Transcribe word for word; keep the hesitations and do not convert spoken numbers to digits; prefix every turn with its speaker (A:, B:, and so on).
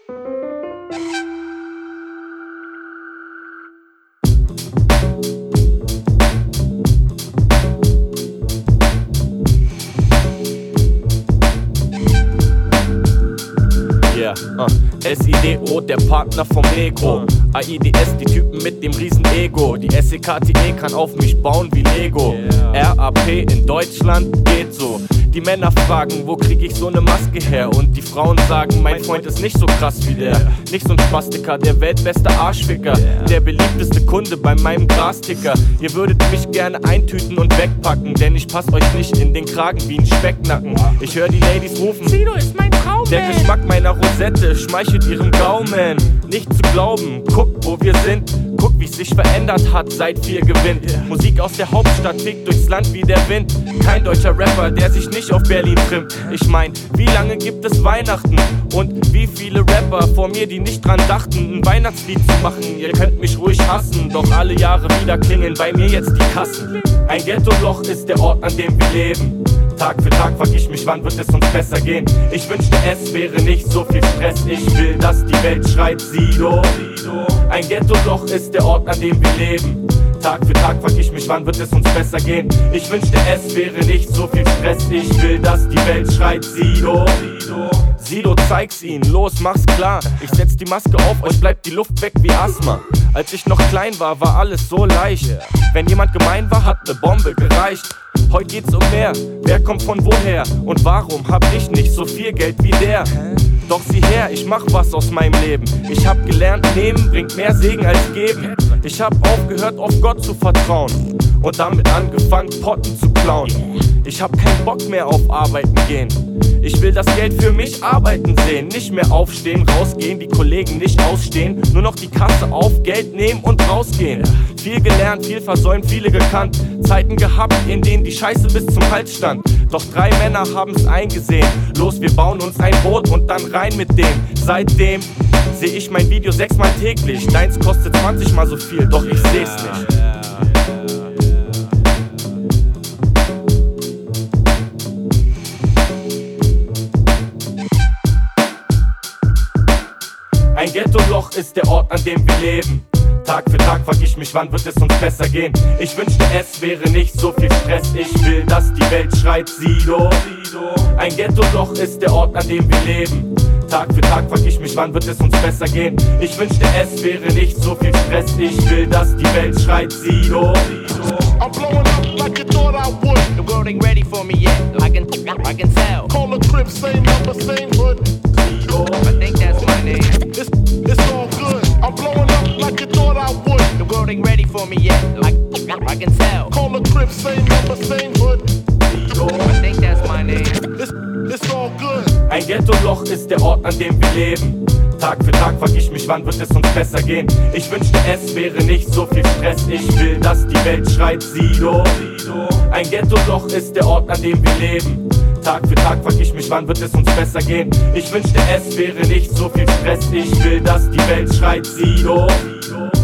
A: Yeah, uh. S I D O, der Partner vom Negro. A I D S, die Typen mit dem riesen Ego. Die S E K T E kann auf mich bauen wie Lego. R A P in Deutschland geht so. Die Männer fragen, wo krieg ich so ne Maske her? Und die Frauen sagen, mein Freund ist nicht so krass wie der. Nicht so ein Spastiker, der weltbeste Arschficker. Der beliebteste Kunde bei meinem Grasticker. Ihr würdet mich gerne eintüten und wegpacken, denn ich pass euch nicht in den Kragen wie ein Specknacken. Ich höre die Ladies rufen, Sido ist mein Traum. Der Geschmack meiner Rosette schmeichelt ihrem Gaumen. Nicht zu glauben, guck wo wir sind. Guck wie's sich verändert hat, seit wir gewinnt. Musik aus der Hauptstadt fegt durchs Land wie der Wind. Kein deutscher Rapper, der sich nicht auf Berlin trimmt. Ich mein, wie lange gibt es Weihnachten? Und wie viele Rapper vor mir, die nicht dran dachten, ein Weihnachtslied zu machen? Ihr könnt mich ruhig hassen, doch alle Jahre wieder klingeln bei mir jetzt die Kassen. Ein Ghetto-Loch ist der Ort, an dem wir leben. Tag für Tag frag ich mich, wann wird es uns besser gehen? Ich wünschte, es wäre nicht so viel Stress. Ich will, dass die Welt schreit, Sido. Ein Ghetto-Loch ist der Ort, an dem wir leben. Tag für Tag frag ich mich, wann wird es uns besser gehen? Ich wünschte, es wäre nicht so viel Stress. Ich will, dass die Welt schreit, Sido. Sido, zeig's ihnen, los, mach's klar. Ich setz die Maske auf, euch bleibt die Luft weg wie Asthma. Als ich noch klein war, war alles so leicht. Wenn jemand gemein war, hat ne Bombe gereicht. Heute geht's um mehr, wer kommt von woher? Und warum hab ich nicht so viel Geld wie der? Doch sieh her, ich mach was aus meinem Leben. Ich hab gelernt, nehmen bringt mehr Segen als geben. Ich hab aufgehört, auf Gott zu vertrauen und damit angefangen, Potten zu klauen. Ich hab keinen Bock mehr auf Arbeiten gehen. Ich will das Geld für mich arbeiten sehen. Nicht mehr aufstehen, rausgehen, die Kollegen nicht ausstehen. Nur noch die Kasse auf, Geld nehmen und rausgehen. Viel gelernt, viel versäumt, viele gekannt. Zeiten gehabt, in denen die Scheiße bis zum Hals stand. Doch drei Männer haben's eingesehen. Los, wir bauen uns ein Boot und dann rein mit dem. Seitdem seh ich mein Video sechsmal täglich. Deins kostet zwanzig mal so viel, doch ich seh's nicht. Ein Ghetto-Loch ist der Ort, an dem wir leben. Tag für Tag frag ich mich, wann wird es uns besser gehen? Ich wünschte, es wäre nicht so viel Stress. Ich will, dass die Welt schreit, Sido. Ein Ghetto-Loch ist der Ort, an dem wir leben. Tag für Tag frag ich mich, wann wird es uns besser gehen? Ich wünschte, es wäre nicht so viel Stress. Ich will, dass die Welt schreit, Sido.
B: I'm blowing up like you thought I would.
C: The world ain't ready for me yet. I can, I can tell.
B: Call the crib, same number, same hood.
C: I think that's my name.
B: It's, it's all good. I'm blowing up like you thought I would.
C: The world ain't ready for me yet. I, I can tell.
B: Call the crib, same number, same hood.
C: I think that's my name.
B: It's, it's all good.
A: Ein Ghetto-Loch ist der Ort, an dem wir leben. Tag für Tag frag ich mich, wann wird es uns besser gehen? Ich wünschte, es wäre nicht so viel Stress. Ich will, dass die Welt schreit, Sido. Ein Ghetto-Loch ist der Ort, an dem wir leben. Tag für Tag frag ich mich, wann wird es uns besser gehen? Ich wünschte, es wäre nicht so viel Stress. Ich will, dass die Welt schreit, Sido.